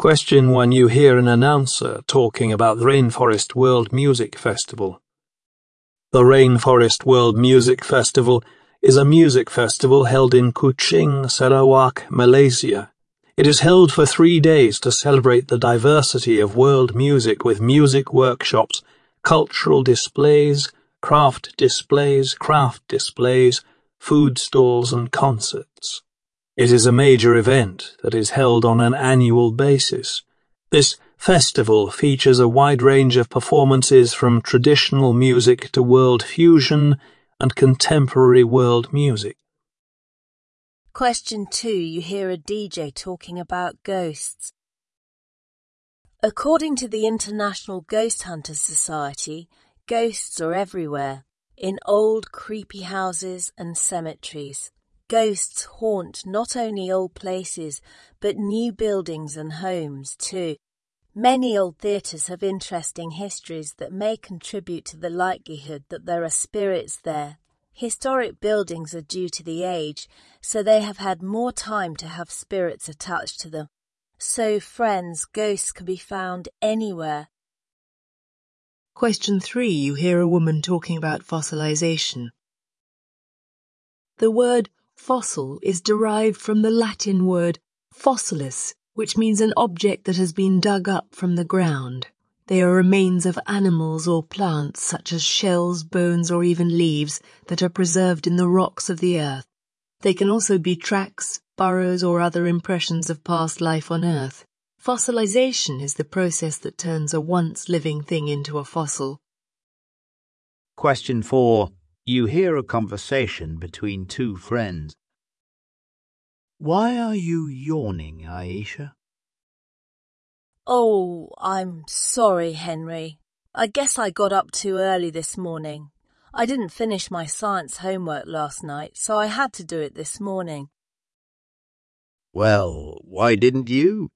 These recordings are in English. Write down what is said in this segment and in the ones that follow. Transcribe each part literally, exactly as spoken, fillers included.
Question one. You hear an announcer talking about the Rainforest World Music Festival. The Rainforest World Music Festival is a music festival held in Kuching, Sarawak, Malaysia. It is held for three days to celebrate the diversity of world music with music workshops, cultural displays, craft displays, craft displays, food stalls and concerts. It is a major event that is held on an annual basis. This festival features a wide range of performances from traditional music to world fusion and contemporary world music. Question two. You hear a D J talking about ghosts. According to the International Ghost Hunters Society, ghosts are everywhere, in old creepy houses and cemeteries. Ghosts haunt not only old places, but new buildings and homes too. Many old theatres have interesting histories that may contribute to the likelihood that there are spirits there. Historic buildings are due to the age, so they have had more time to have spirits attached to them. So, friends, ghosts can be found anywhere. Question three. You hear a woman talking about fossilization. The word fossil is derived from the Latin word fossilis, which means an object that has been dug up from the ground. They are remains of animals or plants such as shells, bones or even leaves that are preserved in the rocks of the earth. They can also be tracks, burrows or other impressions of past life on Earth. Fossilization is the process that turns a once living thing into a fossil. Question four. You hear a conversation between two friends. Why are you yawning, Aisha? Oh, I'm sorry, Henry. I guess I got up too early this morning. I didn't finish my science homework last night, so I had to do it this morning. Well, why didn't you?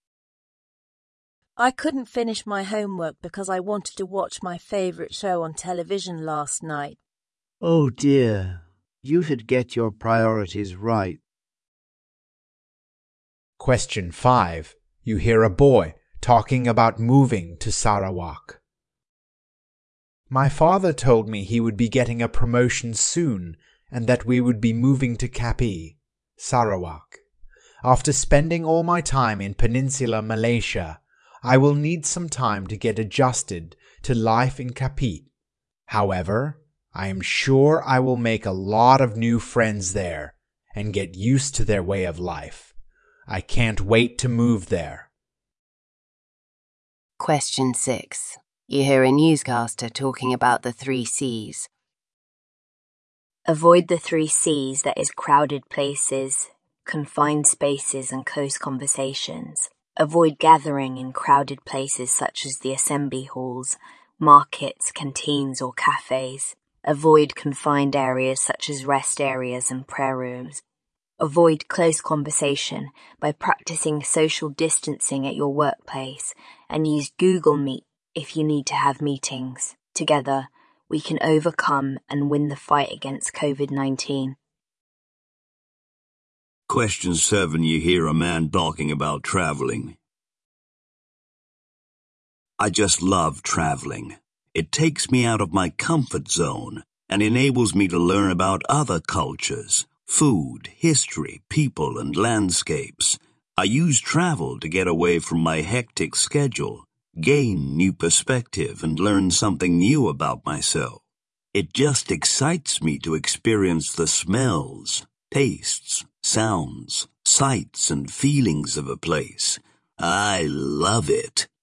I couldn't finish my homework because I wanted to watch my favourite show on television last night. Oh dear, you should get your priorities right. Question five. You hear a boy talking about moving to Sarawak. My father told me he would be getting a promotion soon and that we would be moving to Capi, Sarawak. After spending all my time in Peninsular Malaysia, I will need some time to get adjusted to life in Capi. However, I am sure I will make a lot of new friends there and get used to their way of life. I can't wait to move there. Question six. You hear a newscaster talking about the three C's. Avoid the three C's, that is crowded places, confined spaces and close conversations. Avoid gathering in crowded places such as the assembly halls, markets, canteens or cafes. Avoid confined areas such as rest areas and prayer rooms. Avoid close conversation by practicing social distancing at your workplace and use Google Meet if you need to have meetings. Together, we can overcome and win the fight against COVID nineteen. Question seven. You hear a man talking about traveling. I just love traveling. It takes me out of my comfort zone and enables me to learn about other cultures, food, history, people, and landscapes. I use travel to get away from my hectic schedule, gain new perspective, and learn something new about myself. It just excites me to experience the smells, tastes, sounds, sights, and feelings of a place. I love it.